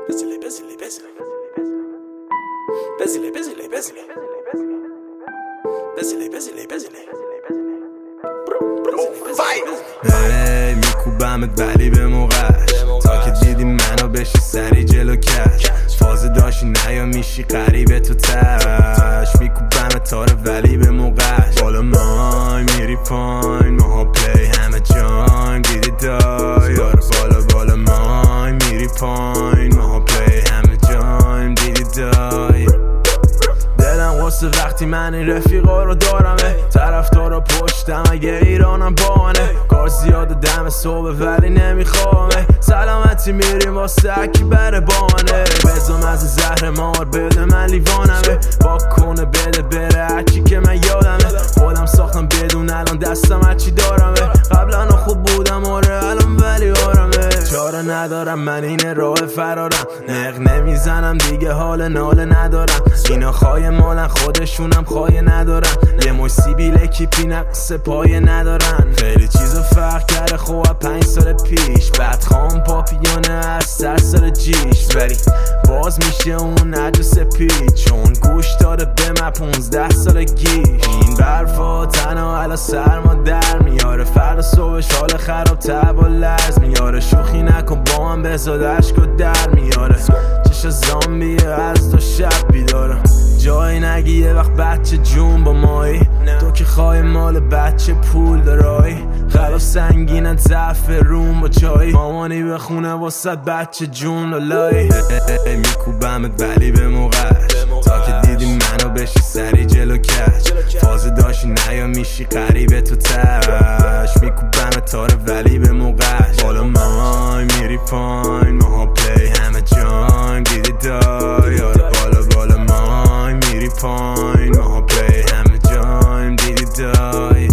میکوبمت ولی به موقعش تا که دیدی منو بشی سری جلو کش فازه داشتی نیا میشی قریبه تو تش میکوبمت تاره ولی به موقعش بالا مای میری پاین ماها پلی همه جایم دیدی دای یار بالا مای میری پاین ماها پلی همه جایم دیدی دای دلم قصه وقتی من این رفیقا رو دارمه طرفدارا پشتم اگه ایرانم بانه کار زیاده دم صبح ولی نمیخوامه سلامتی میریم واسه اکی بره بانه بزم از زهر مار بده من لیوانمه با کنه بده بره اکی که من یادمه خودم ساختم بدون الان دستم هرچی دارمه قبلا خوب بودم آره الان ولی آرامه چاره ندارم من این راه فرارم نق نمیزنم دیگه حال ناله ندارم اینا خواهی مالن خودشونم خواهی ندارن یه مش سیبیل کیپی نقص پایه ندارن خیلی چیزا فرق کرده خواه 5 سال پیش بعد خام پاپیونه از 100 سال جیش ولی باز میشه اون نجس پیچ چون گوش داره به من 15 سال گیش این برفا تنها علا سرما در میاره فردا صبحش حال خراب تب و لرز میاره شوخی نکن با من بزاد عشق و در میاره چشا زامبیه از تو شب بیدارم جایی نگی یه وقت بچه جون با مایی تو که خواهی مال بچه پول دارایی خلاف سنگینت ضعف روم با چایی مامانی به خونه واسد بچه جون لالایی میکوبمت ولی به موقعش تا که دیدی منو بشی سری جلو کش فازه داشتی نیا میشی قریبه تو تش میکوبمت تاره ولی به موقعش بالا مای میری پاین ماها پلی همه جایم دیدی دای یار بالا مای میری پاین ماها پلی همه جایم دیدی دای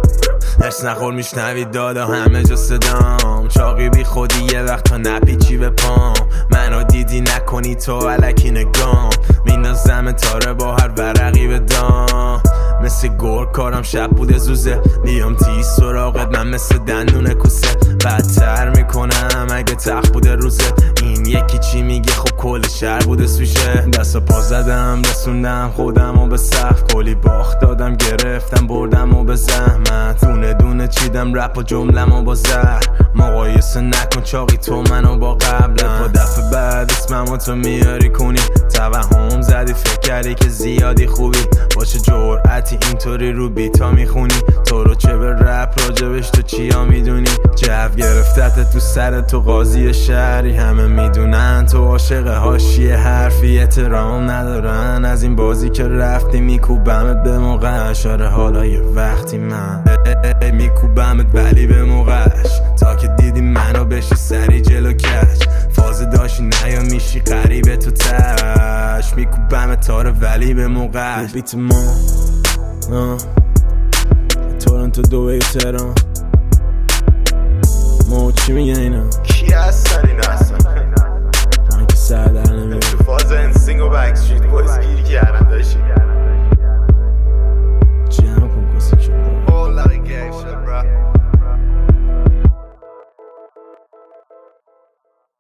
درس نخور میشنوی دادا همه جا صدام چاقی بی خودی یه وقت تا نپیچی به پام منو دیدی نکنی تو علکی نگام میندازم تاره با هر ورقی به دام مثل گرگ کارم شب بوده زوزه بیام تیز سراغت من مثل دندون کوسه بدتر میکنم اگه تخت بوده روزه این یکی چی میگه خب کل شهر بوده سوشه دست و پا زدم رسوندم خودم و به سقف کلی باخت دادم گرفتم بردم و به زحمت دونه دونه چیدم رپ و جملم و با زهر مقایسه نکن چاقی تو منو با قبلم با دفعه بعد اسممو تو میاری کنی توهم زدی فکر کردی که زیادی خوبی باشه جرعتی اینطوری رو بیتا میخونی تو رو چه به رپ راجبش تو چیا میدونی جو گرفتت تو سر تو قاضی شهری همه میدونن تو عاشق حاشیه حرفی احترام ندارن از این بازی که رفتی میکوبمت به موقعش آره حالا یه وقتی من میکوبمت ولی به موقعش تا که دیدی منو بشی سری جلو کش فازه داشتی نیا میشی قریبه تو تش میکوبمت تاره ولی به موقعش بیت ما تورنتو دوبه تهران ما چی میگه اینا کی هستن اینا اصلا من که سر در نمیاد تو فاز انسینگو